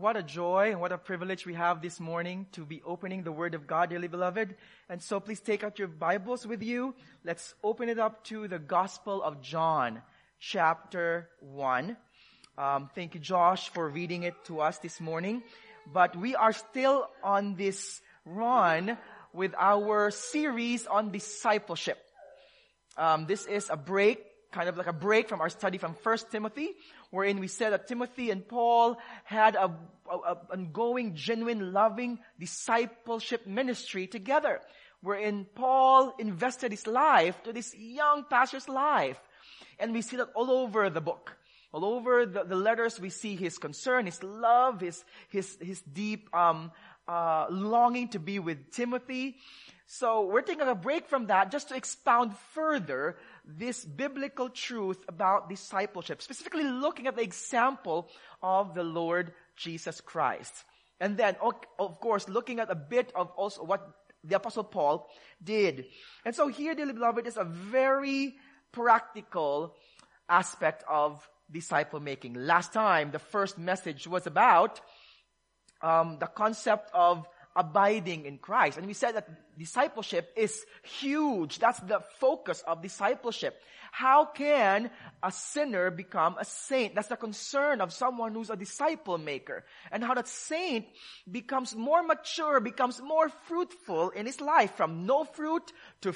What a joy and what a privilege we have this morning to be opening the Word of God, dearly beloved. And so please take out your Bibles with you. Let's open it up to the Gospel of John, chapter 1. Thank you, Josh, for reading it to us this morning. But we are still on this run with our series on discipleship. This is a break, kind of like a break from our study from 1 Timothy, wherein we said that Timothy and Paul had a ongoing, genuine, loving discipleship ministry together, wherein Paul invested his life to this young pastor's life. And we see that all over the book. All over the letters, we see his concern, his love, his deep longing to be with Timothy. So we're taking a break from that just to expound further this biblical truth about discipleship, specifically looking at the example of the Lord Jesus Christ. And then, of course, looking at a bit of also what the Apostle Paul did. And so here, dearly beloved, is a very practical aspect of disciple making. Last time, the first message was about the concept of abiding in Christ. And we said that discipleship is huge. That's the focus of discipleship. How can a sinner become a saint? That's the concern of someone who's a disciple maker. And how that saint becomes more mature, becomes more fruitful in his life, from no fruit,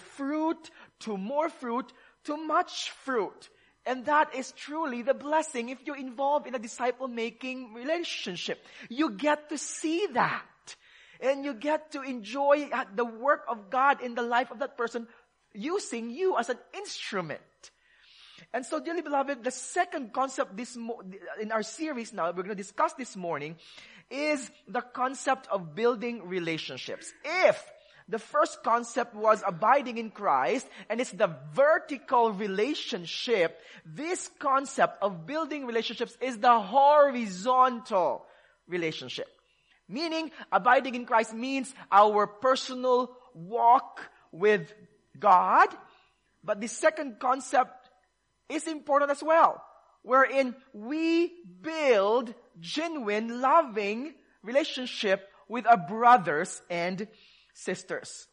to more fruit, to much fruit. And that is truly the blessing if you're involved in a disciple-making relationship. You get to see that. And you get to enjoy the work of God in the life of that person, using you as an instrument. And so, dearly beloved, the second concept in our series now, we're going to discuss this morning, is the concept of building relationships. If the first concept was abiding in Christ, and it's the vertical relationship, this concept of building relationships is the horizontal relationship. Meaning, abiding in Christ means our personal walk with God. But the second concept is important as well, wherein we build genuine, loving relationship with our brothers and sisters.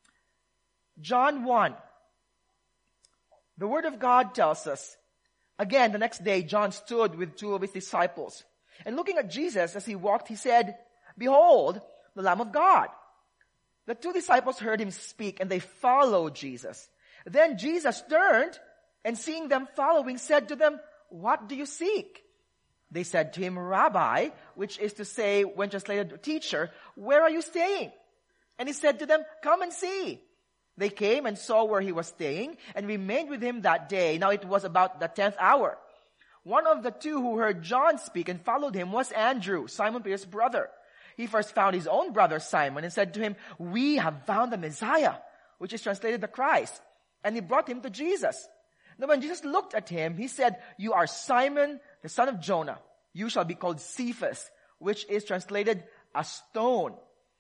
John 1. The Word of God tells us, again, the next day, John stood with two of his disciples. And looking at Jesus as he walked, he said, "Behold, the Lamb of God." The two disciples heard him speak, and they followed Jesus. Then Jesus turned, and seeing them following, said to them, "What do you seek?" They said to him, "Rabbi," which is to say, when translated, teacher, "where are you staying?" And he said to them, "Come and see." They came and saw where he was staying, and remained with him that day. Now it was about the 10th hour. One of the two who heard John speak and followed him was Andrew, Simon Peter's brother. He first found his own brother Simon and said to him, "We have found the Messiah," which is translated the Christ. And he brought him to Jesus. Now when Jesus looked at him, he said, "You are Simon, the son of Jonah. You shall be called Cephas," which is translated a stone.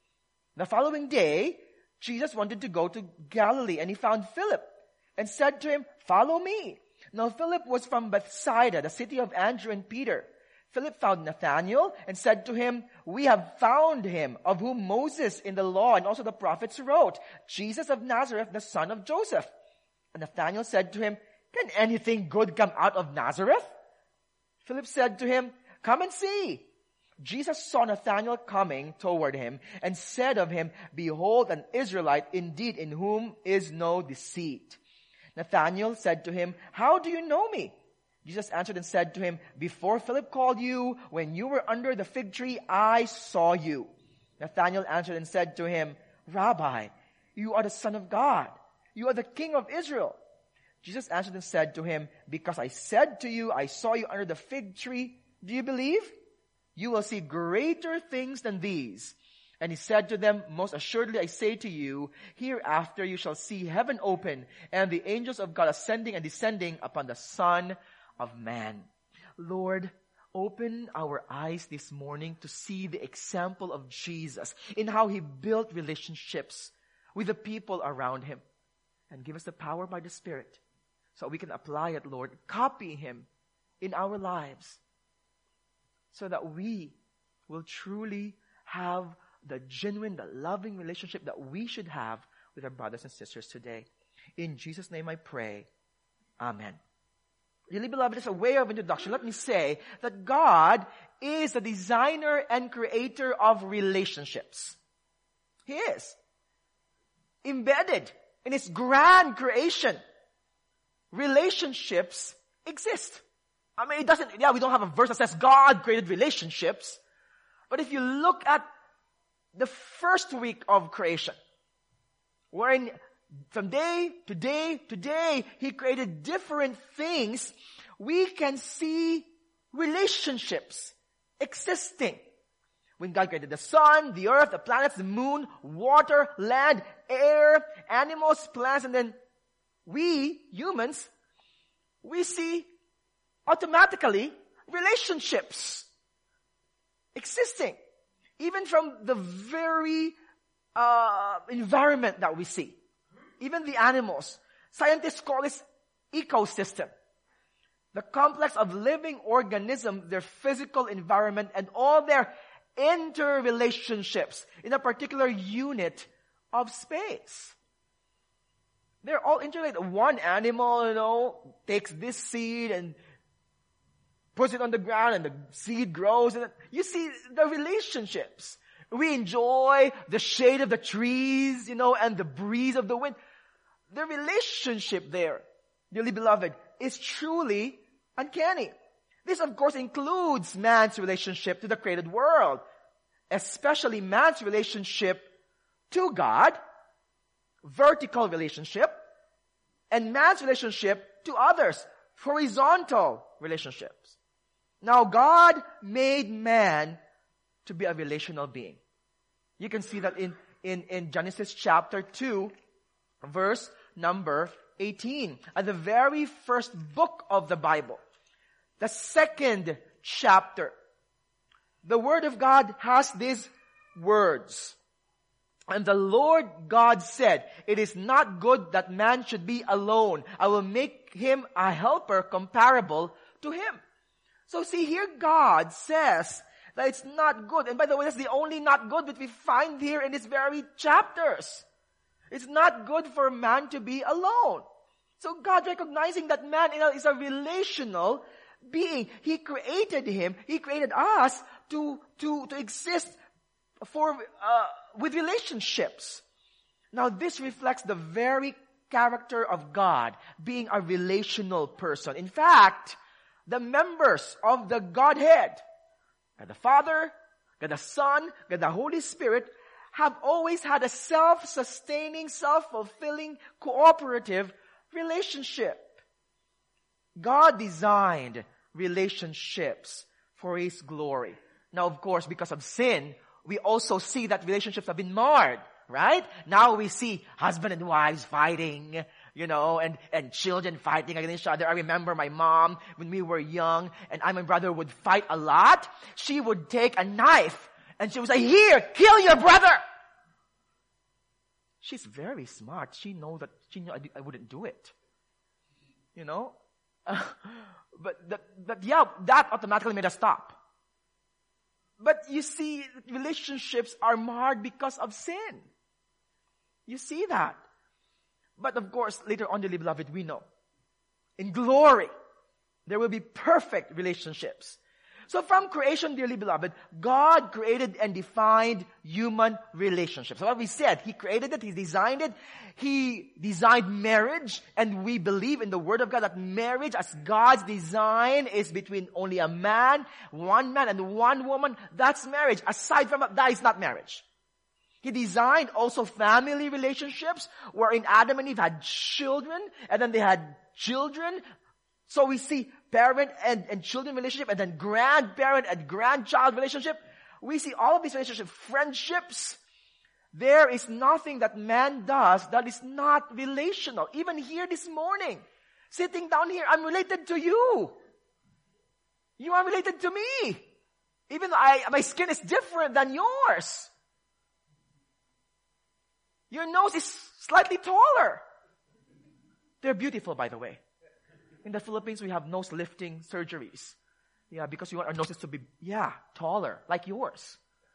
The following day, Jesus wanted to go to Galilee, and he found Philip and said to him, "Follow me." Now Philip was from Bethsaida, the city of Andrew and Peter. Philip found Nathanael and said to him, "We have found him of whom Moses in the law and also the prophets wrote, Jesus of Nazareth, the son of Joseph." And Nathanael said to him, "Can anything good come out of Nazareth?" Philip said to him, "Come and see." Jesus saw Nathanael coming toward him and said of him, "Behold, an Israelite indeed, in whom is no deceit." Nathanael said to him, "How do you know me?" Jesus answered and said to him, "Before Philip called you, when you were under the fig tree, I saw you." Nathanael answered and said to him, "Rabbi, you are the Son of God. You are the King of Israel." Jesus answered and said to him, "Because I said to you, I saw you under the fig tree, do you believe? You will see greater things than these." And he said to them, "Most assuredly I say to you, hereafter you shall see heaven open, and the angels of God ascending and descending upon the Son of Man." Lord, open our eyes this morning to see the example of Jesus in how he built relationships with the people around him. And give us the power by the Spirit so we can apply it, Lord, copy him in our lives, so that we will truly have the genuine, the loving relationship that we should have with our brothers and sisters today. In Jesus' name I pray. Amen. Dearly beloved, as a way of introduction, let me say that God is the designer and creator of relationships. He is. Embedded in His grand creation, relationships exist. I mean, we don't have a verse that says God created relationships. But if you look at the first week of creation, wherein from day to day to day, He created different things, we can see relationships existing. When God created the sun, the earth, the planets, the moon, water, land, air, animals, plants, and then we, humans, we see automatically relationships existing. Even from the very environment that we see. Even the animals. Scientists call this ecosystem. The complex of living organisms, their physical environment, and all their interrelationships in a particular unit of space. They're all interrelated. One animal, takes this seed and puts it on the ground and the seed grows. And you see the relationships. We enjoy the shade of the trees, and the breeze of the wind. The relationship there, dearly beloved, is truly uncanny. This, of course, includes man's relationship to the created world, especially man's relationship to God, vertical relationship, and man's relationship to others, horizontal relationships. Now, God made man to be a relational being. You can see that in Genesis chapter 2, verse number 18. At the very first book of the Bible. The second chapter. The Word of God has these words. And the Lord God said, "It is not good that man should be alone. I will make him a helper comparable to him." So see, here God says that it's not good. And by the way, that's the only not good that we find here in these very chapters. It's not good for man to be alone. So God, recognizing that man is a relational being, He created him, He created us to exist with relationships. Now this reflects the very character of God, being a relational person. In fact, the members of the Godhead, God the Father, God the Son, God the Holy Spirit, have always had a self-sustaining, self-fulfilling, cooperative relationship. God designed relationships for His glory. Now, of course, because of sin, we also see that relationships have been marred, right? Now we see husband and wives fighting, and children fighting against each other. I remember my mom, when we were young, and my brother would fight a lot. She would take a knife, and she would say, "Here, kill your brother!" She's very smart. She knew I wouldn't do it. But that automatically made us stop. But you see, relationships are marred because of sin. You see that. But of course, later on, dearly beloved, we know. In glory, there will be perfect relationships. So from creation, dearly beloved, God created and defined human relationships. So what we said, He created it, He designed it, He designed marriage, and we believe in the Word of God that marriage as God's design is between only a man, one man, and one woman. That's marriage. Aside from that is not marriage. He designed also family relationships wherein Adam and Eve had children, and then they had children. So we see parent and children relationship, and then grandparent and grandchild relationship. We see all of these relationships, friendships. There is nothing that man does that is not relational. Even here this morning, sitting down here, I'm related to you. You are related to me. Even though my skin is different than yours. Your nose is slightly taller. They're beautiful, by the way. In the Philippines, we have nose lifting surgeries. Yeah, because you want our noses to be, taller, like yours.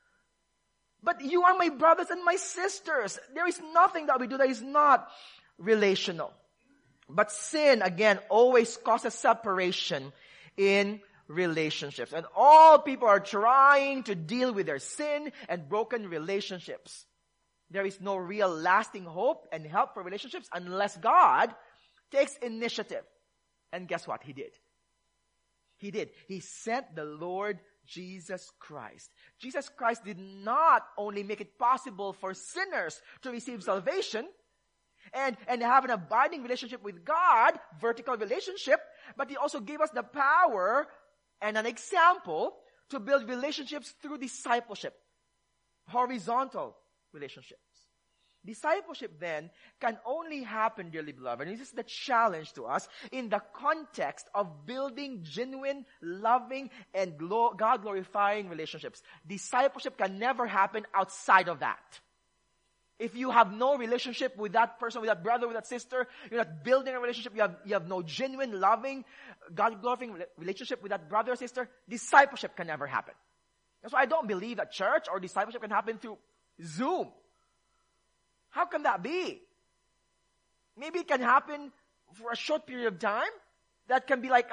But you are my brothers and my sisters. There is nothing that we do that is not relational. But sin, again, always causes separation in relationships. And all people are trying to deal with their sin and broken relationships. There is no real lasting hope and help for relationships unless God takes initiative. And guess what? He did. He did. He sent the Lord Jesus Christ. Jesus Christ did not only make it possible for sinners to receive salvation and have an abiding relationship with God, vertical relationship, but He also gave us the power and an example to build relationships through discipleship, horizontal relationships. Discipleship then can only happen, dearly beloved, and this is the challenge to us, in the context of building genuine, loving, and God-glorifying relationships. Discipleship can never happen outside of that. If you have no relationship with that person, with that brother, with that sister, you're not building a relationship, you have no genuine, loving, God-glorifying relationship with that brother or sister, discipleship can never happen. That's why I don't believe that church or discipleship can happen through Zoom. How can that be? Maybe it can happen for a short period of time. That can be like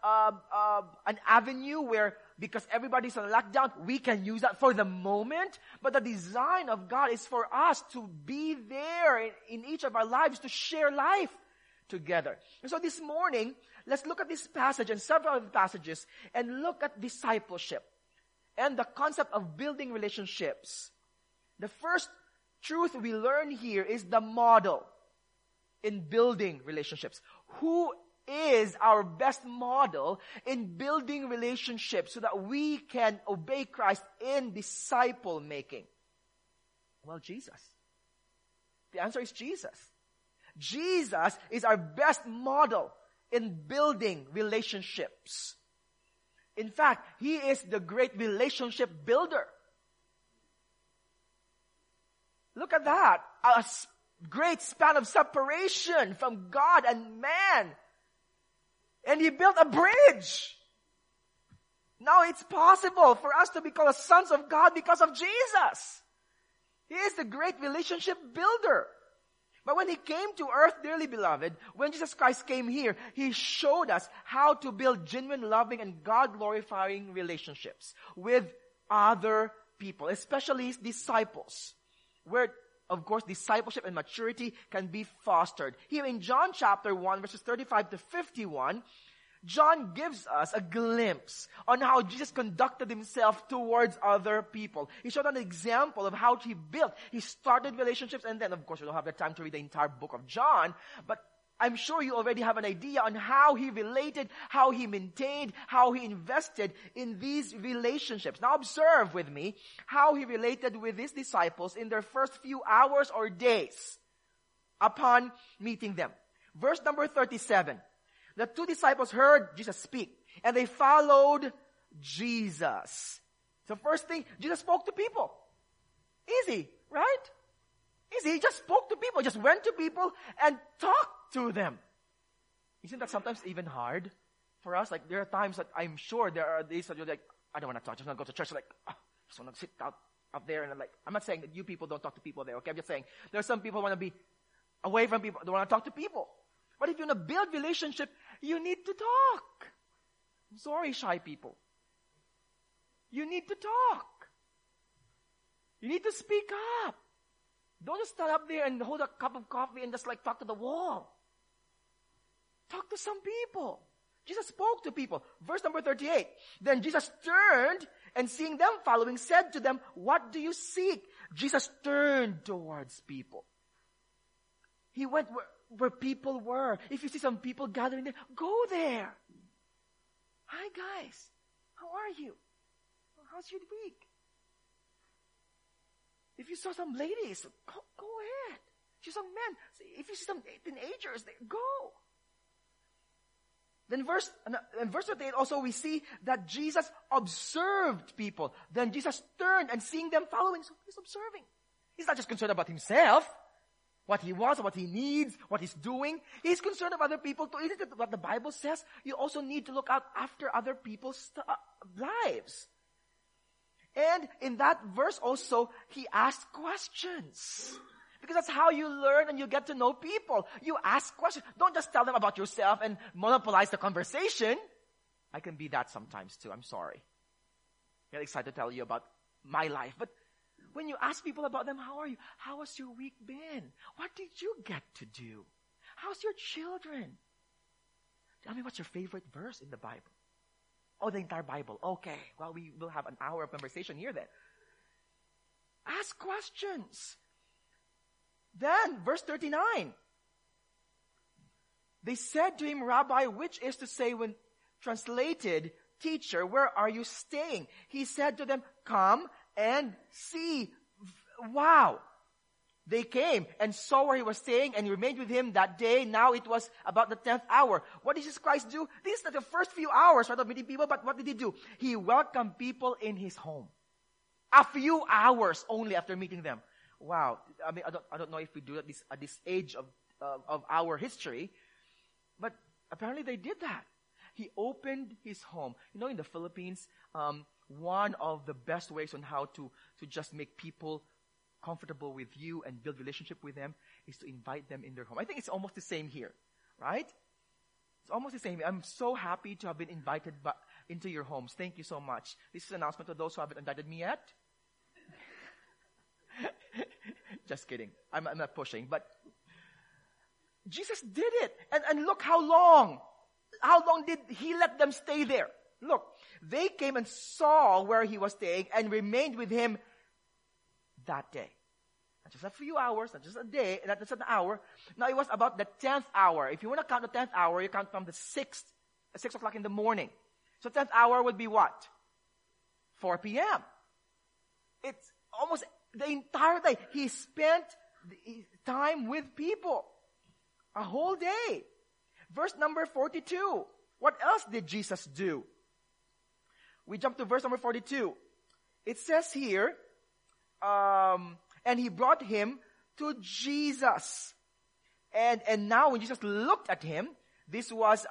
an avenue where, because everybody's on lockdown, we can use that for the moment. But the design of God is for us to be there in each of our lives, to share life together. And so this morning, let's look at this passage and several other passages and look at discipleship and the concept of building relationships. The first truth we learn here is the model in building relationships. Who is our best model in building relationships so that we can obey Christ in disciple making? Well, Jesus. The answer is Jesus. Jesus is our best model in building relationships. In fact, He is the great relationship builder. Look at that. A great span of separation from God and man. And He built a bridge. Now it's possible for us to become the sons of God because of Jesus. He is the great relationship builder. But when He came to earth, dearly beloved, when Jesus Christ came here, He showed us how to build genuine, loving, and God-glorifying relationships with other people, especially His disciples, where, of course, discipleship and maturity can be fostered. Here in John chapter 1, verses 35 to 51, John gives us a glimpse on how Jesus conducted Himself towards other people. He showed an example of how He built. He started relationships, and then, of course, we don't have the time to read the entire book of John, but I'm sure you already have an idea on how He related, how He maintained, how He invested in these relationships. Now observe with me how He related with His disciples in their first few hours or days upon meeting them. Verse number 37. The two disciples heard Jesus speak, and they followed Jesus. So first thing, Jesus spoke to people. Easy, right? Easy. He just spoke to people, just went to people and talked to them. Isn't that sometimes even hard for us? Like, there are times that I'm sure there are days that you're like, I don't want to talk, I just want to go to church. Like, just want to sit out there. And I'm like, I'm not saying that you people don't talk to people there, okay? I'm just saying there are some people who want to be away from people, don't want to talk to people. But if you want to build relationship, you need to talk. I'm sorry, shy people. You need to talk. You need to speak up. Don't just stand up there and hold a cup of coffee and just like talk to the wall. Talk to some people. Jesus spoke to people. Verse number 38. Then Jesus turned and seeing them following said to them, "What do you seek?" Jesus turned towards people. He went where people were. If you see some people gathering there, go there. Hi guys, how are you? How's your week? If you saw some ladies, go ahead. If you saw some men, if you see some teenagers, go. Then in verse 38 also we see that Jesus observed people. Then Jesus turned and seeing them following, so He's observing. He's not just concerned about Himself. what he wants, what he needs, what he's doing. He's concerned about other people too. Isn't it what the Bible says? You also need to look out after other people's lives. And in that verse also, he asked questions. Because that's how you learn and you get to know people. You ask questions. Don't just tell them about yourself and monopolize the conversation. I can be that sometimes too. I'm sorry. I get excited to tell you about my life. But when you ask people about them, how are you? How has your week been? What did you get to do? How's your children? Tell me what's your favorite verse in the Bible. Oh, the entire Bible. Okay. Well, we will have an hour of conversation here then. Ask questions. Then, verse 39. They said to him, Rabbi, which is to say when translated, Teacher, where are you staying? He said to them, come and see. Wow. They came and saw where he was staying and remained with him that day. Now it was about the 10th hour. What did Jesus Christ do? This is not the first few hours of meeting people, but what did he do? He welcomed people in his home. A few hours only after meeting them. Wow. I mean, I don't know if we do that at this age of our history, but apparently they did that. He opened his home. You know, in the Philippines, one of the best ways on how to just make people comfortable with you and build relationship with them is to invite them in their home. I think it's almost the same here, right? It's almost the same. I'm so happy to have been invited into your homes. Thank you so much. This is an announcement to those who haven't invited me yet. Just kidding. I'm not pushing, but Jesus did it. And look how long did he let them stay there? Look, they came and saw where he was staying and remained with him that day. Not just a few hours, not just a day, not just an hour. Now it was about the 10th hour. If you want to count the 10th hour, you count from the 6 o'clock in the morning. So 10th hour would be what? 4 p.m. It's almost the entire day. He spent time with people. A whole day. Verse number 42. What else did Jesus do? We jump to verse number 42. It says here, and he brought him to Jesus. And now when Jesus looked at him, this was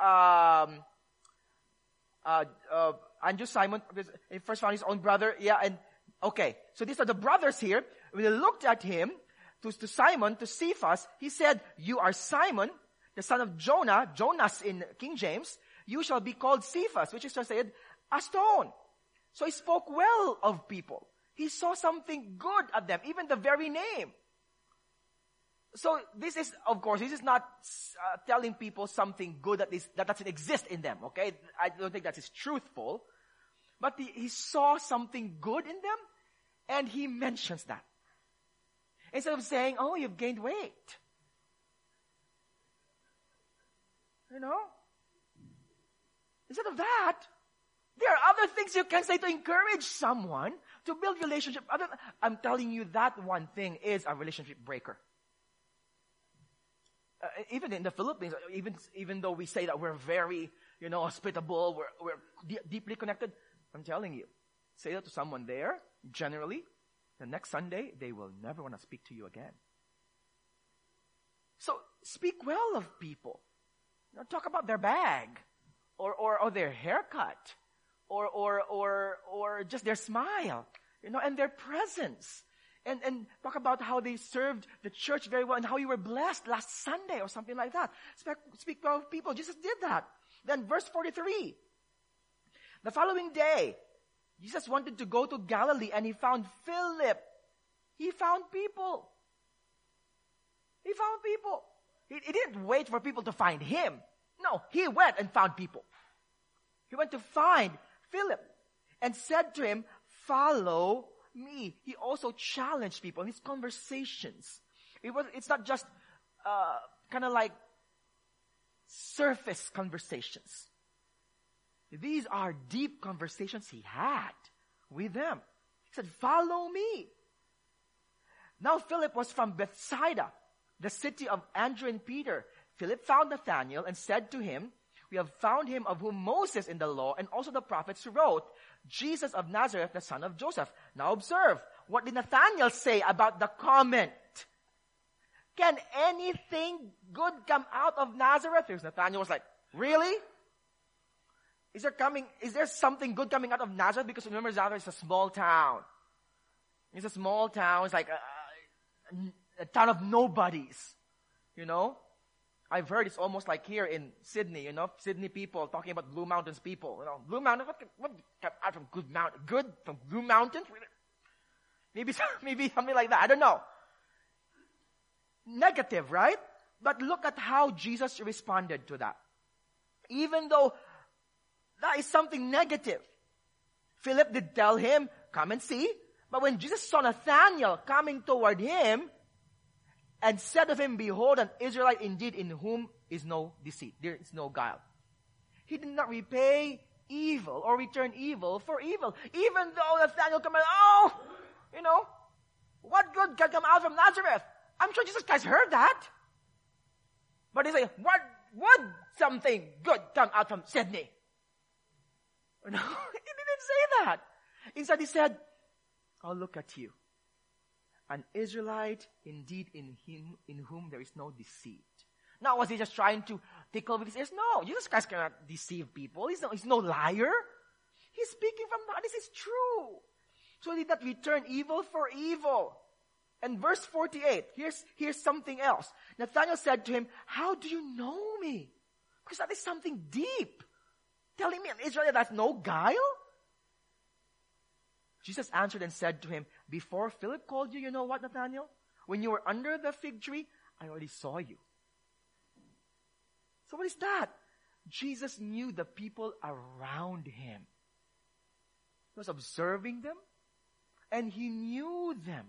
Andrew, Simon, he first found his own brother. Yeah, and okay. So these are the brothers here. When they looked at him, to Simon, to Cephas, he said, you are Simon, the son of Jonah, Jonas in King James. You shall be called Cephas, which is translated a stone. So he spoke well of people. He saw something good at them, even the very name. So this is, of course, this is not telling people something good that doesn't exist in them, okay? I don't think that is truthful. But he saw something good in them, and he mentions that. Instead of saying, oh, you've gained weight. You know? Instead of that, there are other things you can say to encourage someone to build relationship. I'm telling you that one thing is a relationship breaker. Even in the Philippines, even though we say that we're very, hospitable, we're deeply connected, I'm telling you, say that to someone there, generally, the next Sunday, they will never want to speak to you again. So, speak well of people. Talk about their bag, or their haircut, or just their smile, and their presence. And talk about how they served the church very well and how you were blessed last Sunday or something like that. Speak well of people. Jesus did that. Then verse 43. The following day, Jesus wanted to go to Galilee and he found Philip. He found people. He found people. He didn't wait for people to find him. No, he went and found people. He went to find Philip and said to him, follow me. He also challenged people in his conversations. It's not just kind of like surface conversations. These are deep conversations he had with them. He said, follow me. Now Philip was from Bethsaida, the city of Andrew and Peter. Philip found Nathanael and said to him, we have found him of whom Moses in the law and also the prophets wrote, Jesus of Nazareth, the son of Joseph. Now observe, what did Nathanael say about the comment? Can anything good come out of Nazareth? Nathanael was like, really? Is there something good coming out of Nazareth? Because remember, Nazareth is a small town. It's a small town. It's like a town of nobodies. You know? I've heard it's almost like here in Sydney, you know, Sydney people talking about Blue Mountains people. You know, Blue Mountains, what come out from good from Blue Mountains? Maybe something like that. I don't know. Negative, right? But look at how Jesus responded to that. Even though that is something negative. Philip did tell him, come and see. But when Jesus saw Nathanael coming toward him, and said of him, behold, an Israelite indeed, in whom is no deceit. There is no guile. He did not repay evil or return evil for evil. Even though Nathanael came out, what good can come out from Nazareth? I'm sure Jesus Christ heard that. But he said, what would something good come out from Sydney? No, he didn't say that. Instead he said, oh, look at you. An Israelite indeed in whom there is no deceit. Now, was he just trying to tickle with his ears? No, Jesus Christ cannot deceive people. He's no liar. He's speaking from God. This is true. So he did not return evil for evil. And verse 48, here's something else. Nathanael said to him, how do you know me? Because that is something deep. Telling me an Israelite has no guile? Jesus answered and said to him, before Philip called you, you know what, Nathanael? When you were under the fig tree, I already saw you. So what is that? Jesus knew the people around him. He was observing them, and he knew them.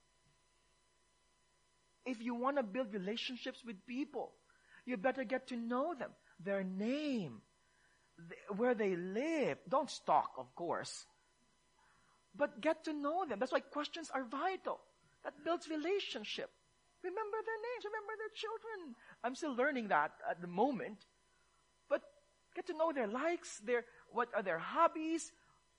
If you want to build relationships with people, you better get to know them. Their name, where they live. Don't stalk, of course. But get to know them. That's why questions are vital. That builds relationship. Remember their names. Remember their children. I'm still learning that at the moment. But get to know their likes, what are their hobbies.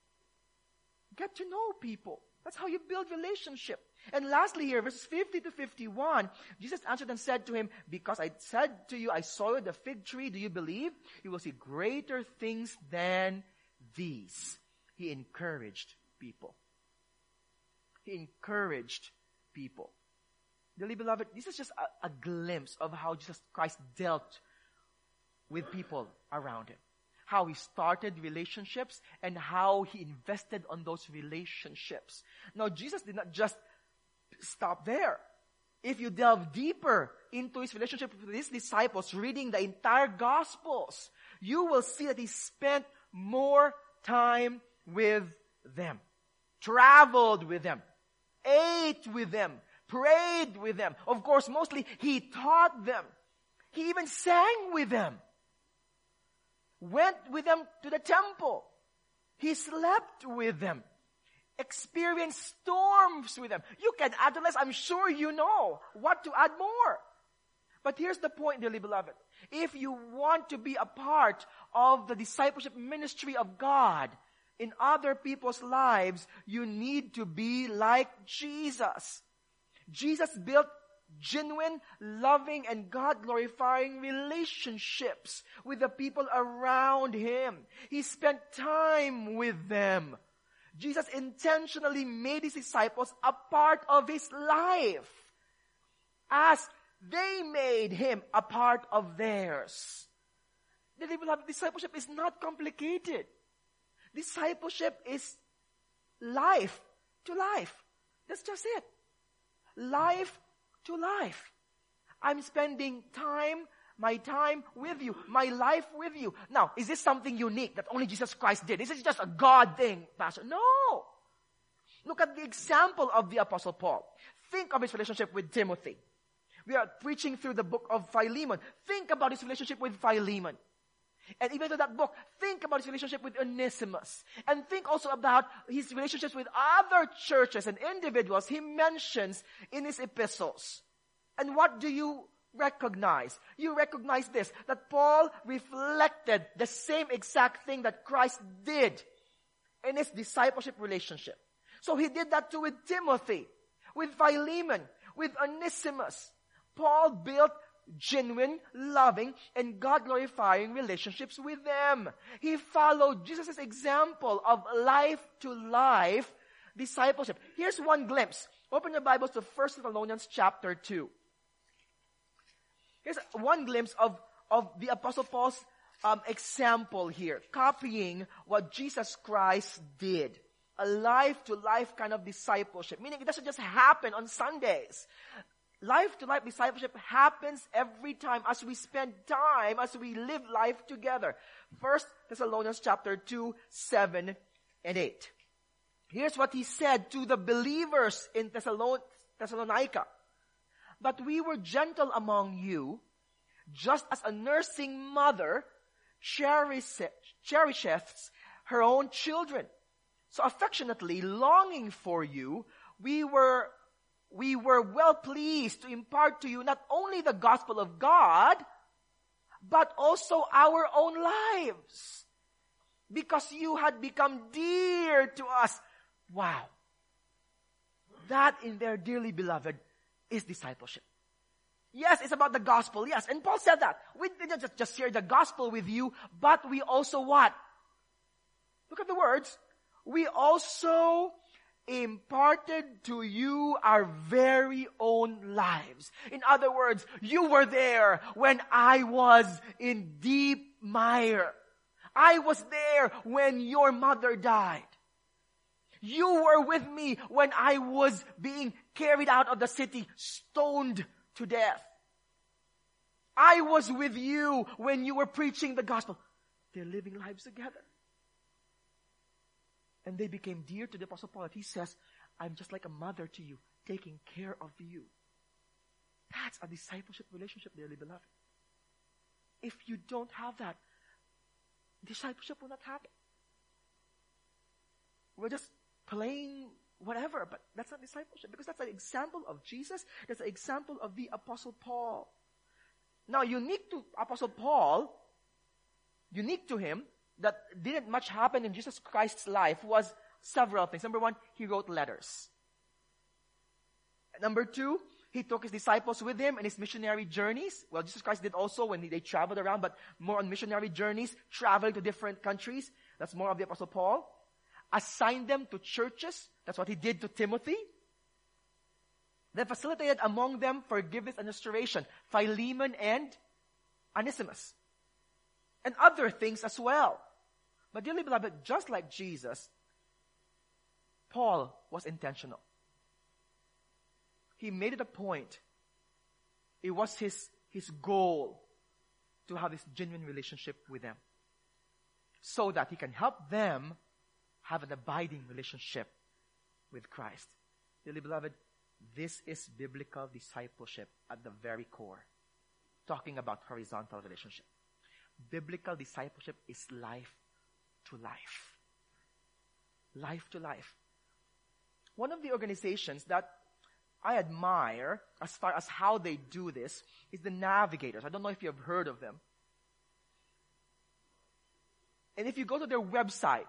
Get to know people. That's how you build relationship. And lastly here, verses 50 to 51, Jesus answered and said to him, because I said to you, I saw you the fig tree, do you believe? You will see greater things than these. He encouraged people. He encouraged people. Dearly beloved, this is just a glimpse of how Jesus Christ dealt with people around him. How he started relationships and how he invested on those relationships. Now, Jesus did not just stop there. If you delve deeper into his relationship with his disciples, reading the entire Gospels, you will see that he spent more time with them, traveled with them, ate with them, prayed with them. Of course, mostly he taught them. He even sang with them. Went with them to the temple. He slept with them. Experienced storms with them. You can add to this. I'm sure you know what to add more. But here's the point, dearly beloved. If you want to be a part of the discipleship ministry of God in other people's lives, you need to be like Jesus. Jesus built genuine, loving, and God-glorifying relationships with the people around him. He spent time with them. Jesus intentionally made his disciples a part of his life as they made him a part of theirs. Discipleship is not complicated. Discipleship is life to life. That's just it. Life to life. I'm spending my time with you, my life with you. Now, is this something unique that only Jesus Christ did? Is it just a God thing, Pastor? No. Look at the example of the Apostle Paul. Think of his relationship with Timothy. We are preaching through the book of Philemon. Think about his relationship with Philemon. And even in that book, think about his relationship with Onesimus. And think also about his relationships with other churches and individuals he mentions in his epistles. And what do you recognize? You recognize this, that Paul reflected the same exact thing that Christ did in his discipleship relationship. So he did that too with Timothy, with Philemon, with Onesimus. Paul built genuine, loving, and God-glorifying relationships with them. He followed Jesus' example of life-to-life discipleship. Here's one glimpse. Open your Bibles to 1 Thessalonians chapter 2. Here's one glimpse of the Apostle Paul's example here, copying what Jesus Christ did. A life-to-life kind of discipleship, meaning it doesn't just happen on Sundays. Life-to-life discipleship happens every time as we spend time, as we live life together. 1 Thessalonians chapter 2, 7 and 8. Here's what he said to the believers in Thessalonica. But we were gentle among you, just as a nursing mother cherisheth her own children. So affectionately longing for you, we were well pleased to impart to you not only the gospel of God, but also our own lives, because you had become dear to us. Wow. That in there, dearly beloved, is discipleship. Yes, it's about the gospel, yes. And Paul said that. We didn't just share the gospel with you, but we also what? Look at the words. We also imparted to you our very own lives. In other words, you were there when I was in deep mire. I was there when your mother died. You were with me when I was being carried out of the city, stoned to death. I was with you when you were preaching the gospel. They're living lives together. And they became dear to the Apostle Paul. He says, I'm just like a mother to you, taking care of you. That's a discipleship relationship, dearly beloved. If you don't have that, discipleship will not happen. We're just playing whatever, but that's not discipleship, because that's an example of Jesus. That's an example of the Apostle Paul. Now, unique to Apostle Paul, unique to him, that didn't much happen in Jesus Christ's life was several things. Number one, he wrote letters. Number two, he took his disciples with him in his missionary journeys. Well, Jesus Christ did also when they traveled around, but more on missionary journeys, traveling to different countries. That's more of the Apostle Paul. Assigned them to churches. That's what he did to Timothy. Then facilitated among them forgiveness and restoration. Philemon and Onesimus. And other things as well. But dearly beloved, just like Jesus, Paul was intentional. He made it a point. It was his goal to have this genuine relationship with them, so that he can help them have an abiding relationship with Christ. Dearly beloved, this is biblical discipleship at the very core. Talking about horizontal relationship. Biblical discipleship is life to life. Life to life. One of the organizations that I admire as far as how they do this is the Navigators. I don't know if you have heard of them. And if you go to their website,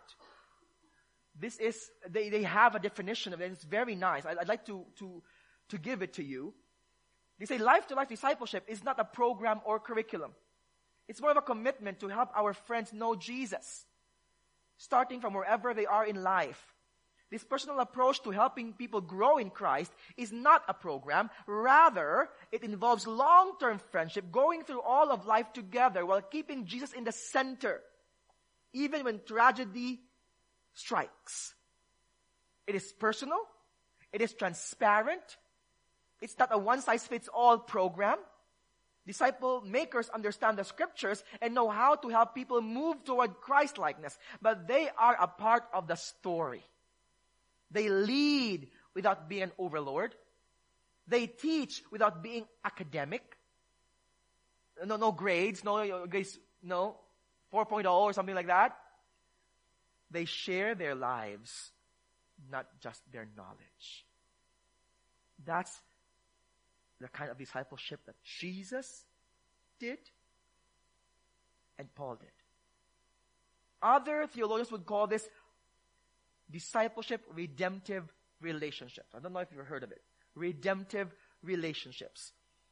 they have a definition of it. It's very nice. I'd like to give it to you. They say life-to-life discipleship is not a program or curriculum. It's more of a commitment to help our friends know Jesus, starting from wherever they are in life. This personal approach to helping people grow in Christ is not a program. Rather, it involves long-term friendship, going through all of life together while keeping Jesus in the center, even when tragedy strikes. It is personal. It is transparent. It's not a one-size-fits-all program. Disciple makers understand the scriptures and know how to help people move toward Christ-likeness, but they are a part of the story. They lead without being an overlord. They teach without being academic. No grades, no 4.0 or something like that. They share their lives, not just their knowledge. That's the kind of discipleship that Jesus did and Paul did. Other theologians would call this discipleship redemptive relationships. I don't know if you've heard of it. Redemptive relationships.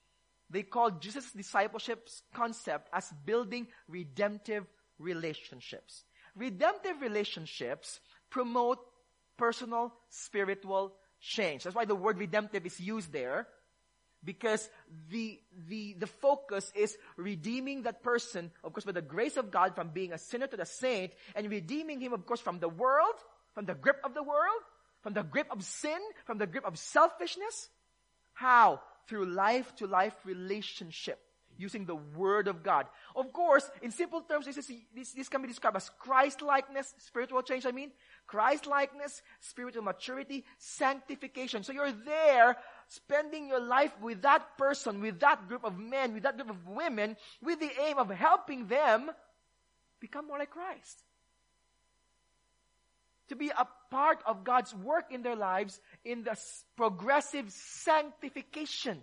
they call Jesus' discipleship concept as building redemptive relationships. Redemptive relationships promote personal spiritual change. That's why the word redemptive is used there, because the focus is redeeming that person, of course, by the grace of God from being a sinner to the saint, and redeeming him, of course, from the world, from the grip of the world, from the grip of sin, from the grip of selfishness. How? Through life-to-life relationship, using the Word of God. Of course, in simple terms, this can be described as Christ-likeness, spiritual change, Christ-likeness, spiritual maturity, sanctification. So you're there spending your life with that person, with that group of men, with that group of women, with the aim of helping them become more like Christ. To be a part of God's work in their lives in the progressive sanctification.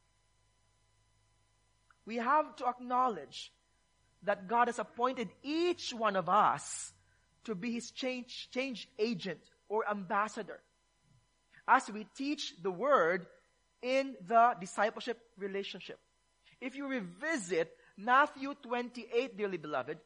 We have to acknowledge that God has appointed each one of us to be His change agent or ambassador as we teach the Word in the discipleship relationship. If you revisit Matthew 28, dearly beloved,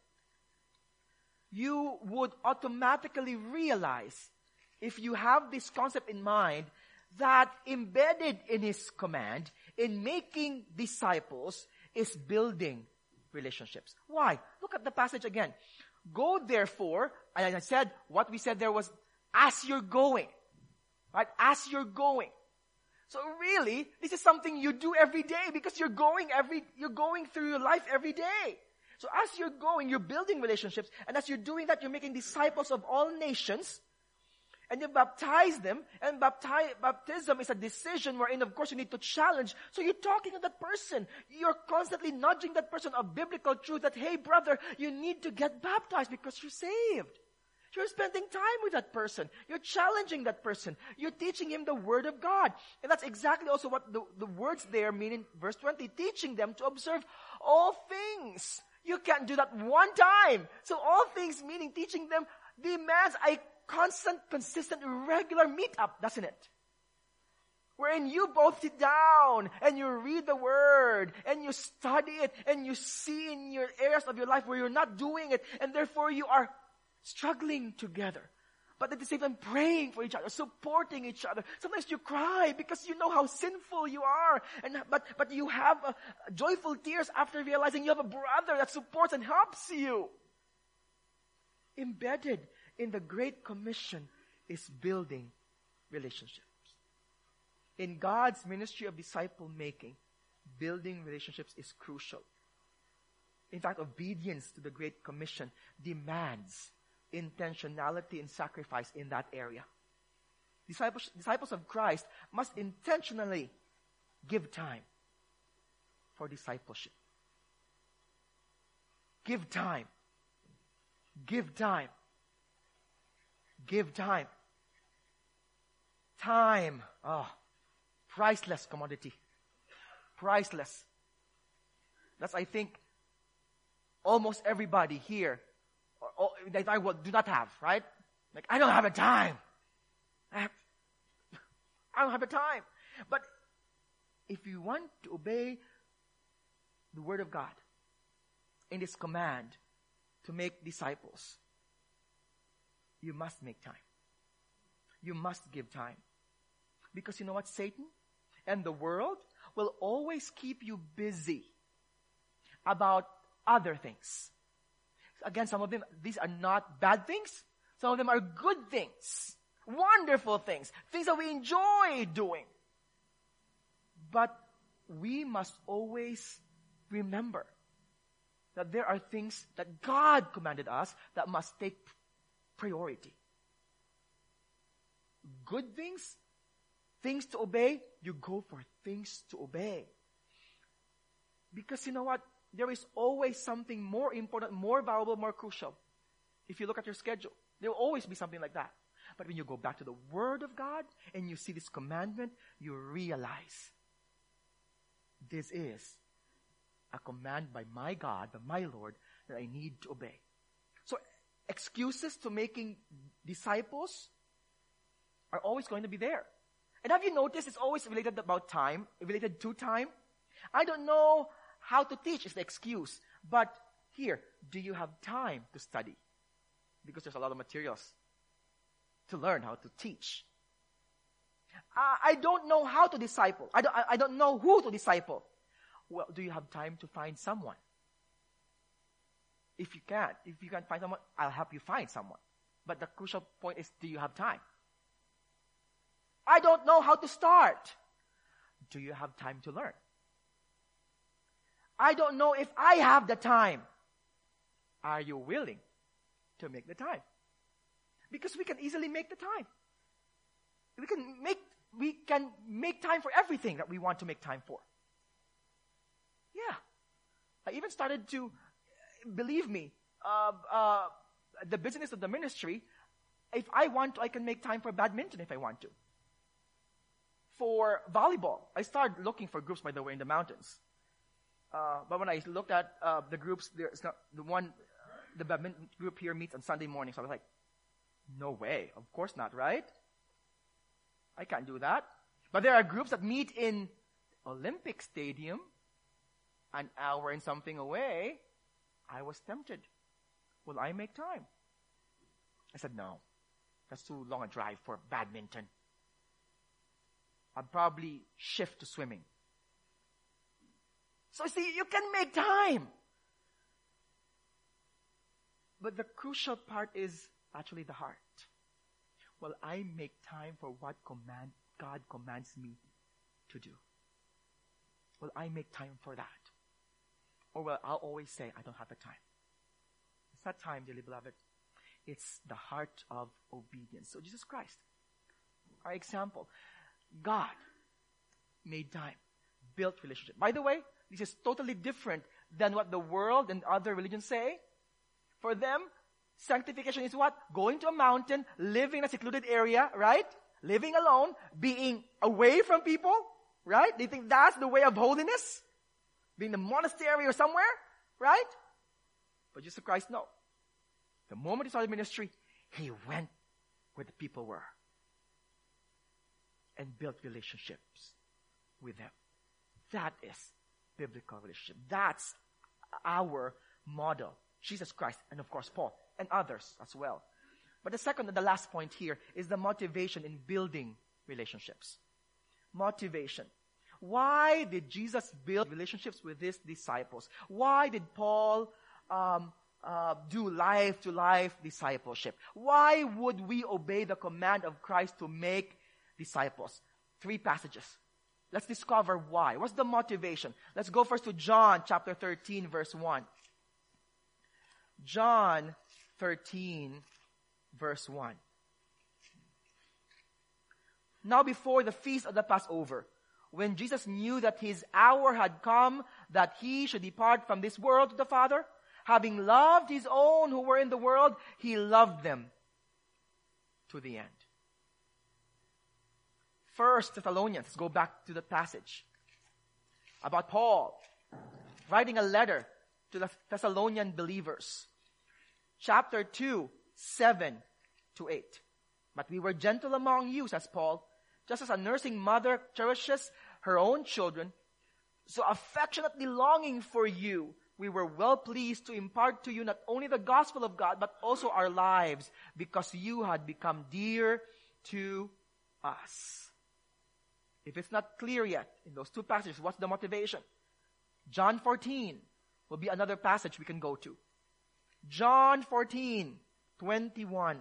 you would automatically realize, if you have this concept in mind, that embedded in His command, in making disciples, is building relationships. Why? Look at the passage again. Go therefore, and I said, what we said there was, as you're going. Right? As you're going. So really, this is something you do every day, because you're going through your life every day. So as you're going, you're building relationships, and as you're doing that, you're making disciples of all nations, and you baptize them, and baptism is a decision wherein, of course, you need to challenge. So you're talking to that person. You're constantly nudging that person of biblical truth that, hey, brother, you need to get baptized because you're saved. You're spending time with that person. You're challenging that person. You're teaching him the Word of God. And that's exactly also what the words there mean in verse 20, teaching them to observe all things. You can't do that one time. So all things, meaning teaching them, demands a constant, consistent, regular meetup, doesn't it? Wherein you both sit down and you read the Word and you study it and you see in your areas of your life where you're not doing it, and therefore you are struggling together. But at the same time, praying for each other, supporting each other. Sometimes you cry because you know how sinful you are. But you have joyful tears after realizing you have a brother that supports and helps you. Embedded in the Great Commission is building relationships. In God's ministry of disciple making, building relationships is crucial. In fact, obedience to the Great Commission demands intentionality and sacrifice in that area. Disciples of Christ must intentionally give time for discipleship. Give time. Give time. Give time. Time. Priceless commodity. Priceless. That's, I think, almost everybody here that I do not have, right? Like, I don't have the time. I don't have the time. But if you want to obey the Word of God in this command to make disciples, you must make time. You must give time. Because you know what? Satan and the world will always keep you busy about other things. Again, some of them, these are not bad things. Some of them are good things. Wonderful things. Things that we enjoy doing. But we must always remember that there are things that God commanded us that must take priority. Good things, things to obey, you go for things to obey. Because you know what? There is always something more important, more valuable, more crucial. If you look at your schedule, there will always be something like that. But when you go back to the Word of God and you see this commandment, you realize this is a command by my God, by my Lord, that I need to obey. So excuses to making disciples are always going to be there. And have you noticed it's always related to time? I don't know how to teach is the excuse. But here, do you have time to study? Because there's a lot of materials to learn how to teach. I don't know how to disciple. I don't know who to disciple. Well, do you have time to find someone? If you can't find someone, I'll help you find someone. But the crucial point is, do you have time? I don't know how to start. Do you have time to learn? I don't know if I have the time. Are you willing to make the time? Because we can easily make the time. We can make time for everything that we want to make time for. Yeah. I even started to, believe me, the business of the ministry, if I want to, I can make time for badminton if I want to. For volleyball, I started looking for groups, by the way, in the mountains. But when I looked at the groups, there's not the badminton group here meets on Sunday morning. So I was like, no way. Of course not, right? I can't do that. But there are groups that meet in Olympic Stadium, an hour and something away. I was tempted. Will I make time? I said, no. That's too long a drive for badminton. I'll probably shift to swimming. So see, you can make time. But the crucial part is actually the heart. Will I make time for what God commands me to do? Will I make time for that? Or will I always say, I don't have the time? It's not time, dearly beloved. It's the heart of obedience. So Jesus Christ, our example. God made time, built relationship. By the way, this is totally different than what the world and other religions say. For them, sanctification is what? Going to a mountain, living in a secluded area, right? Living alone, being away from people, right? They think that's the way of holiness. Being in a monastery or somewhere, right? But Jesus Christ, no. The moment he started ministry, he went where the people were and built relationships with them. That is biblical relationship. That's our model. Jesus Christ, and of course Paul, and others as well. But the second and the last point here is the motivation in building relationships. Motivation. Why did Jesus build relationships with his disciples? Why did Paul do life-to-life discipleship? Why would we obey the command of Christ to make disciples? 3 passages. Let's discover why. What's the motivation? Let's go first to John chapter 13, verse 1. John 13, verse 1. Now before the feast of the Passover, when Jesus knew that his hour had come, that he should depart from this world to the Father, having loved his own who were in the world, he loved them to the end. 1 Thessalonians, let's go back to the passage about Paul writing a letter to the Thessalonian believers. Chapter 2, 7 to 8. But we were gentle among you, says Paul, just as a nursing mother cherishes her own children, so affectionately longing for you, we were well pleased to impart to you not only the gospel of God, but also our lives, because you had become dear to us. If it's not clear yet in those 2 passages, what's the motivation? John 14 will be another passage we can go to. John 14, 21.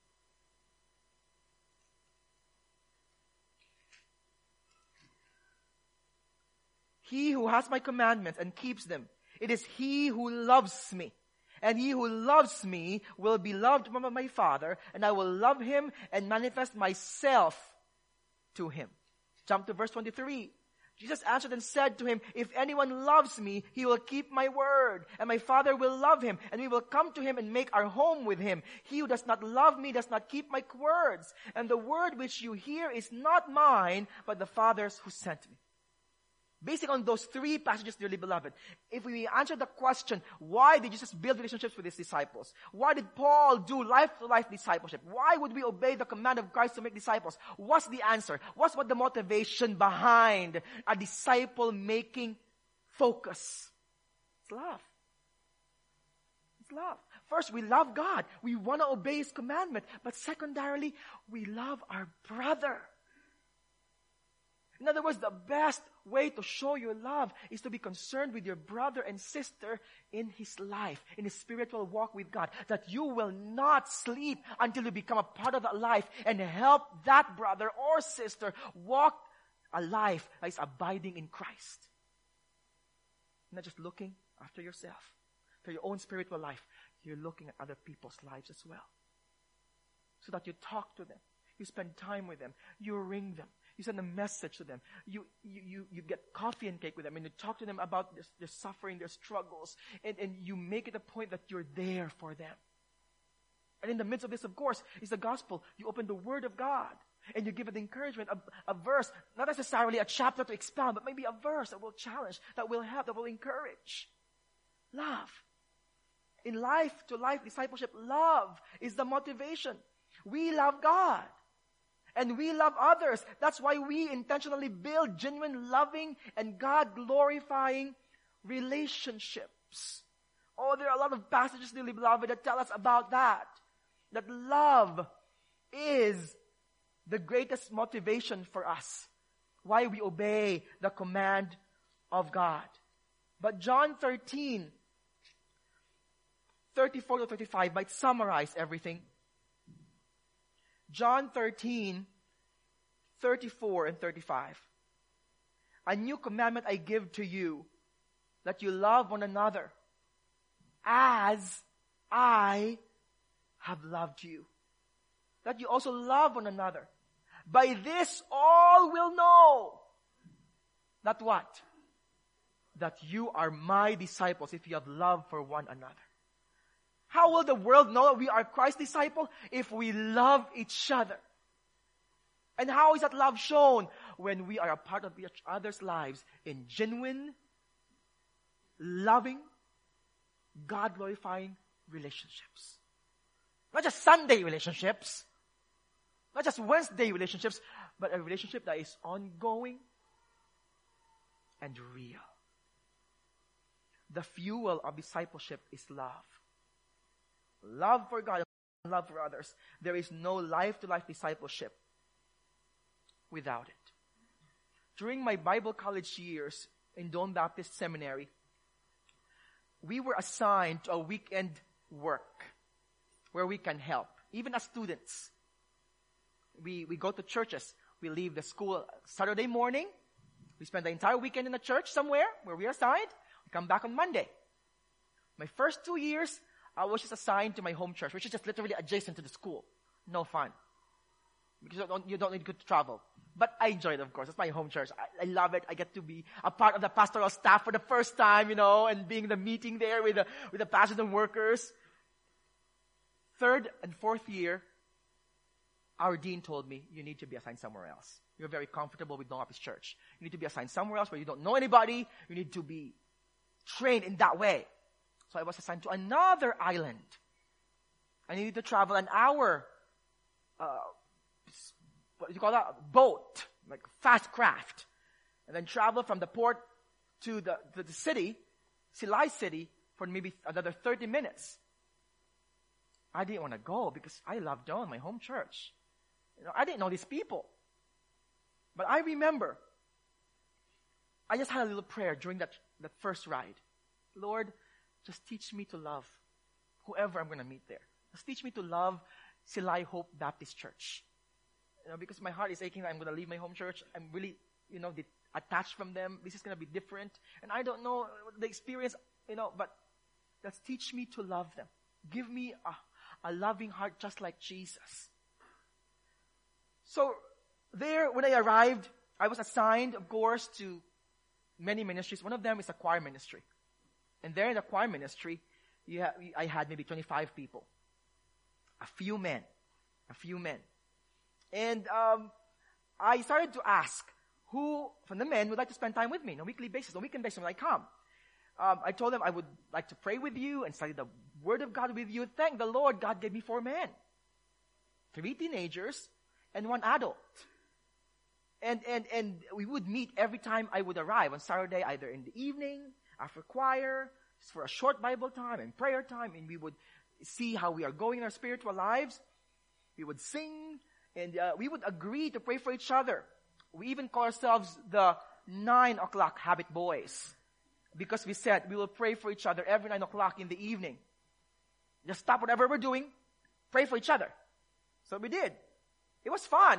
He who has my commandments and keeps them, it is he who loves me. And he who loves me will be loved by my Father, and I will love him and manifest myself to him. Jump to verse 23. Jesus answered and said to him, if anyone loves me, he will keep my word, and my Father will love him, and we will come to him and make our home with him. He who does not love me does not keep my words, and the word which you hear is not mine, but the Father's who sent me. Based on those 3 passages, dearly beloved, if we answer the question, why did Jesus build relationships with his disciples? Why did Paul do life-to-life discipleship? Why would we obey the command of Christ to make disciples? What's the answer? What's the motivation behind a disciple-making focus. It's love. It's love. First, we love God. We want to obey His commandment. But secondarily, we love our brother. In other words, the best way to show your love is to be concerned with your brother and sister in his life, in his spiritual walk with God. That you will not sleep until you become a part of that life and help that brother or sister walk a life that is abiding in Christ. Not just looking after yourself, for your own spiritual life. You're looking at other people's lives as well. So that you talk to them. You spend time with them. You ring them. You send a message to them. You get coffee and cake with them. And you talk to them about their suffering, their struggles. And you make it a point that you're there for them. And in the midst of this, of course, is the gospel. You open the Word of God. And you give it encouragement, a verse, not necessarily a chapter to expound, but maybe a verse that will challenge, that will help, that will encourage. Love. In life-to-life discipleship, love is the motivation. We love God. And we love others. That's why we intentionally build genuine, loving, and God-glorifying relationships. Oh, there are a lot of passages, dearly beloved, that tell us about that. That love is the greatest motivation for us. Why we obey the command of God. But John 13, 34 to 35 might summarize everything. John 13, 34 and 35. A new commandment I give to you, that you love one another as I have loved you. That you also love one another. By this all will know. That what? That you are my disciples if you have love for one another. How will the world know that we are Christ's disciple? If we love each other. And how is that love shown? When we are a part of each other's lives in genuine, loving, God-glorifying relationships. Not just Sunday relationships. Not just Wednesday relationships. But a relationship that is ongoing and real. The fuel of discipleship is love. Love for God and love for others. There is no life-to-life discipleship without it. During my Bible college years in Don Baptist Seminary, we were assigned to a weekend work where we can help. Even as students, we go to churches. We leave the school Saturday morning. We spend the entire weekend in a church somewhere where we are assigned. We come back on Monday. My first 2 years, I was just assigned to my home church, which is just literally adjacent to the school. No fun. Because you don't need to travel. But I enjoy it, of course. It's my home church. I love it. I get to be a part of the pastoral staff for the first time, and being in the meeting there with the pastors and workers. Third and fourth year, our dean told me, you need to be assigned somewhere else. You're very comfortable with Don Baptist Church. You need to be assigned somewhere else where you don't know anybody. You need to be trained in that way. So I was assigned to another island. I needed to travel an hour, what do you call that? Boat, like fast craft. And then travel from the port to the city, Silay City, for maybe another 30 minutes. I didn't want to go because I loved Don, my home church. I didn't know these people. But I remember, I just had a little prayer during that first ride. Lord, just teach me to love whoever I'm going to meet there. Just teach me to love Silay Hope Baptist Church. Because my heart is aching that I'm going to leave my home church. I'm really, attached from them. This is going to be different. And I don't know the experience, but just teach me to love them. Give me a loving heart just like Jesus. So there, when I arrived, I was assigned, of course, to many ministries. One of them is a choir ministry. And there in the choir ministry, I had maybe 25 people. A few men. And I started to ask who from the men would like to spend time with me on a weekly basis, on a weekend basis when I come. I told them I would like to pray with you and study the Word of God with you. Thank the Lord, God gave me 4 men. 3 teenagers and 1 adult. And we would meet every time I would arrive on Saturday, either in the evening, after choir, just for a short Bible time and prayer time, and we would see how we are going in our spiritual lives. We would sing, and we would agree to pray for each other. We even call ourselves the 9 o'clock habit boys, because we said we will pray for each other every 9 o'clock in the evening. Just stop whatever we're doing, pray for each other. So we did. It was fun.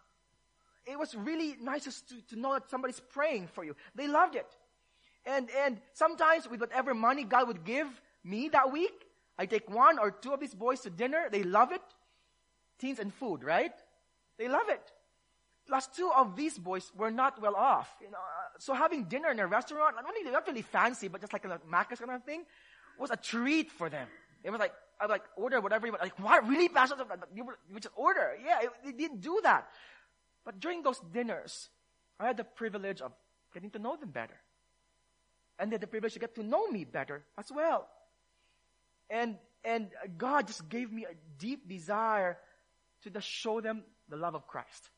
It was really nice to know that somebody's praying for you. They loved it. And sometimes with whatever money God would give me that week, I take 1 or 2 of these boys to dinner. They love it. Teens and food, right? They love it. Plus 2 of these boys were not well off. So having dinner in a restaurant, not really fancy, but just like a Macca's kind of thing, was a treat for them. It was like, I would order whatever you want. Like, what? Really, Pastor? You just order. Yeah, they didn't do that. But during those dinners, I had the privilege of getting to know them better. And they had the privilege to get to know me better as well. And God just gave me a deep desire to just show them the love of Christ.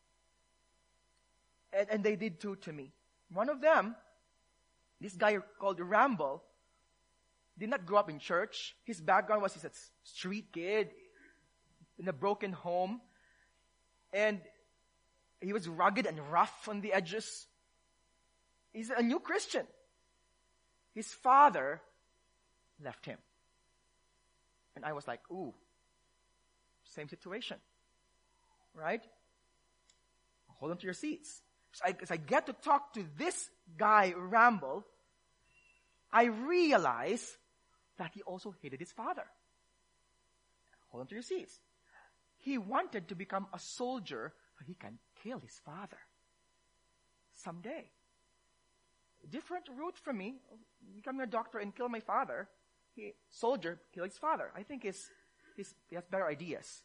And they did too to me. One of them, this guy called Rambo, did not grow up in church. His background was he's a street kid in a broken home. And he was rugged and rough on the edges. He's a new Christian. His father left him. And I was like, ooh, same situation. Right? Hold on to your seats. So as I get to talk to this guy, Rambo, I realize that he also hated his father. Hold on to your seats. He wanted to become a soldier so he can kill his father someday. Different route from me, becoming a doctor and kill my father. Soldier, kill his father. I think he has better ideas.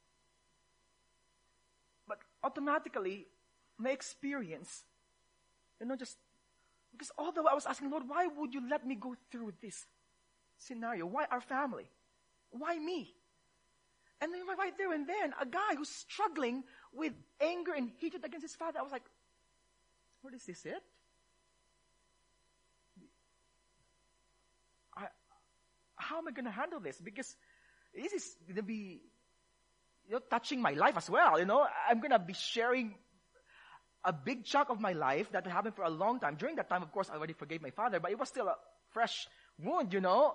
But automatically, my experience, just because although I was asking, Lord, why would you let me go through this scenario? Why our family? Why me? And then right there and then, a guy who's struggling with anger and hatred against his father, I was like, what is this it? How am I going to handle this? Because this is going to be touching my life as well. I'm going to be sharing a big chunk of my life that happened for a long time. During that time, of course, I already forgave my father, but it was still a fresh wound,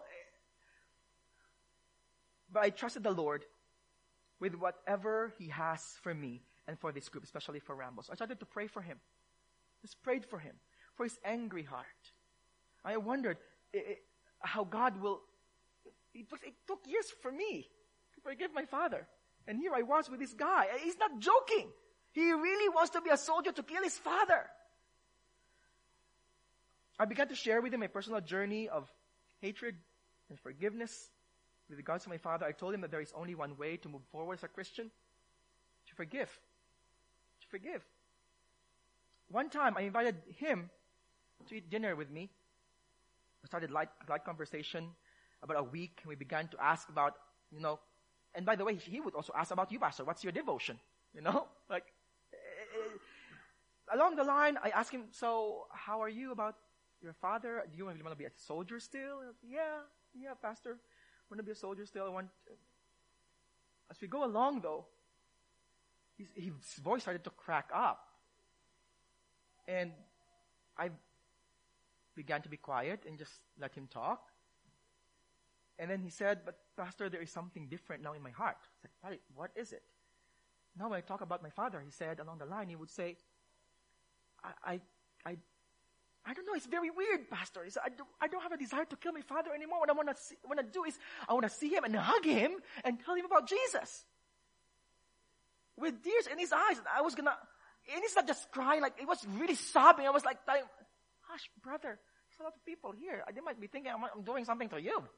But I trusted the Lord with whatever He has for me and for this group, especially for Rambo. So I started to pray for him. Just prayed for him, for his angry heart. I wondered how God will... It took years for me to forgive my father. And here I was with this guy. He's not joking. He really wants to be a soldier to kill his father. I began to share with him my personal journey of hatred and forgiveness with regards to my father. I told him that there is only one way to move forward as a Christian: to forgive. To forgive. One time, I invited him to eat dinner with me. We started light conversation. About a week, we began to ask about, and by the way, he would also ask about you, Pastor. What's your devotion? Along the line, I asked him, so how are you about your father? Do you really want to be a soldier still? Yeah, Pastor. I want to be a soldier still. As we go along, though, his voice started to crack up. And I began to be quiet and just let him talk. And then he said, but Pastor, there is something different now in my heart. I said, what is it? Now when I talk about my father, he said along the line, he would say, I don't know, it's very weird, Pastor. He said, I don't have a desire to kill my father anymore. What I want to do is, I want to see him and hug him and tell him about Jesus. With tears in his eyes, and he's not just crying, like, it was really sobbing. I was like, hush, brother, there's a lot of people here. They might be thinking I'm doing something to you.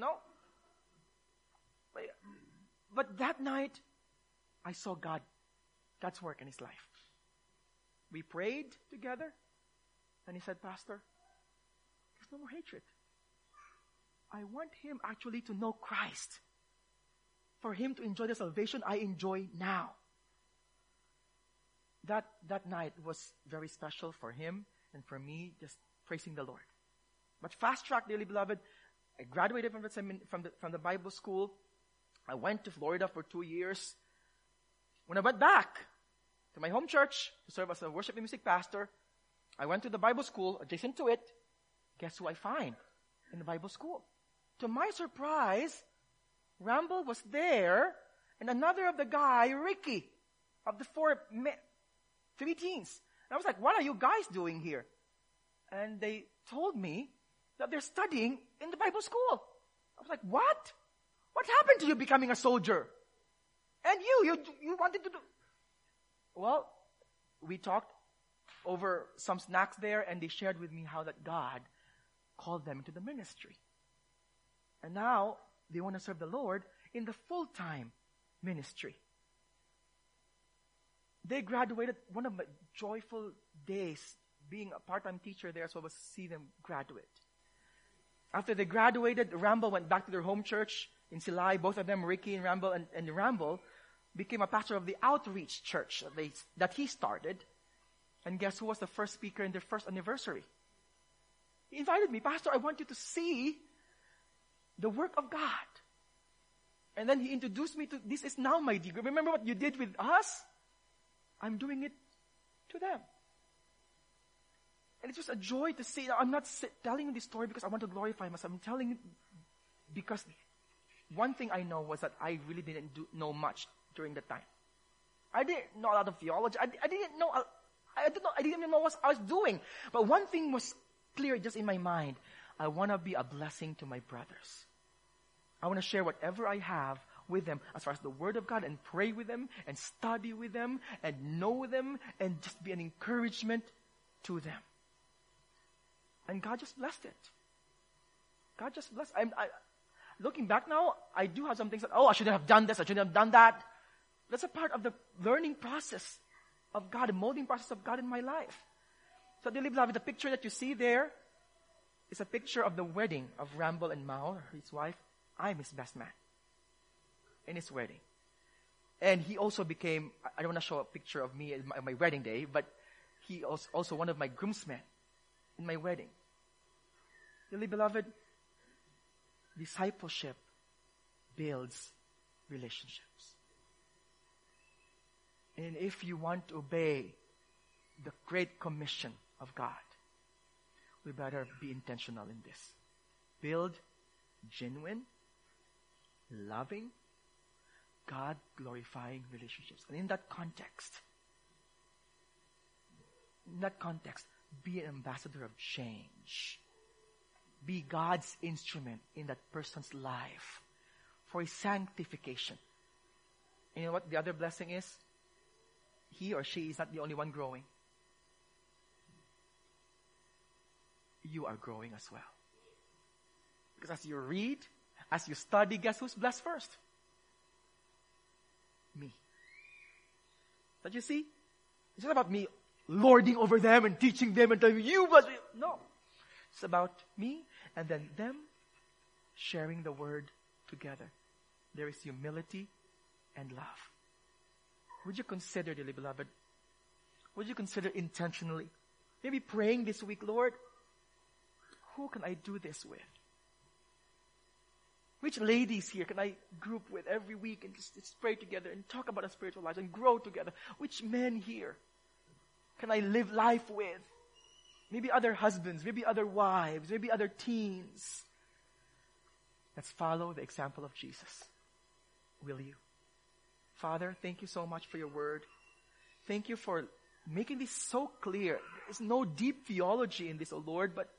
But that night, I saw God's work in his life. We prayed together, and he said, Pastor, there's no more hatred. I want him actually to know Christ, for him to enjoy the salvation I enjoy now. that night was very special for him and for me, just praising the Lord. But fast track, dearly beloved, I graduated from the Bible school. I went to Florida for 2 years. When I went back to my home church to serve as a worship and music pastor, I went to the Bible school adjacent to it. Guess who I find in the Bible school? To my surprise, Ramble was there, and another of the guy, Ricky, of the three teens. And I was like, what are you guys doing here? And they told me that they're studying in the Bible school. I was like, what? What happened to you becoming a soldier? And you wanted to do... Well, we talked over some snacks there, and they shared with me how that God called them into the ministry. And now they want to serve the Lord in the full-time ministry. They graduated. One of my joyful days being a part-time teacher there, so I was to see them graduate. After they graduated, Ramble went back to their home church in Silay. Both of them, Ricky and Ramble, and Ramble became a pastor of the outreach church that he started. And guess who was the first speaker in their first anniversary? He invited me, Pastor, I want you to see the work of God. And then he introduced me to, this is now my degree. Remember what you did with us? I'm doing it to them. And it's just a joy to see. I'm not telling you this story because I want to glorify myself. I'm telling you because one thing I know was that I really didn't know much during that time. I didn't know a lot of theology. I didn't know. I didn't even know what I was doing. But one thing was clear just in my mind. I want to be a blessing to my brothers. I want to share whatever I have with them as far as the Word of God and pray with them and study with them and know them and just be an encouragement to them. And God just blessed it. God just blessed. Looking back now, I do have some things that, I shouldn't have done this, I shouldn't have done that. That's a part of the learning process of God, the molding process of God in my life. So dearly beloved, the picture that you see there is a picture of the wedding of Ramble and Mao, his wife. I'm his best man in his wedding. And he also became, I don't want to show a picture of me at my wedding day, but he was also one of my groomsmen in my wedding. Dearly beloved, discipleship builds relationships. And if you want to obey the great commission of God, we better be intentional in this. Build genuine, loving, God-glorifying relationships. And in that context, be an ambassador of change. Be God's instrument in that person's life for his sanctification. And you know what the other blessing is? He or she is not the only one growing. You are growing as well. Because as you read, as you study, guess who's blessed first? Me. Don't you see? It's not about me lording over them and teaching them and telling you must be. No. It's about me and then them sharing the word together. There is humility and love. Would you consider, dearly beloved, would you consider intentionally, maybe praying this week, Lord, who can I do this with? Which ladies here can I group with every week and just pray together and talk about our spiritual lives and grow together? Which men here can I live life with? Maybe other husbands, maybe other wives, maybe other teens. Let's follow the example of Jesus. Will you? Father, thank you so much for your word. Thank you for making this so clear. There's no deep theology in this, O Lord, but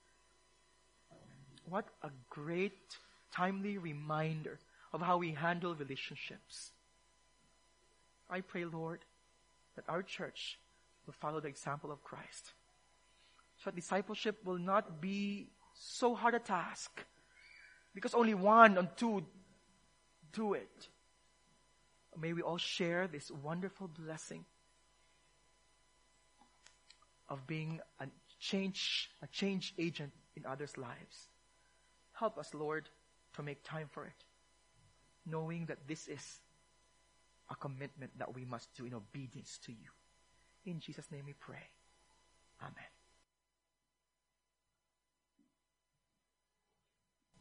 what a great, timely reminder of how we handle relationships. I pray, Lord, that our church will follow the example of Christ. So discipleship will not be so hard a task because only one or two do it. May we all share this wonderful blessing of being a change agent in others' lives. Help us, Lord, to make time for it, knowing that this is a commitment that we must do in obedience to you. In Jesus' name we pray. Amen.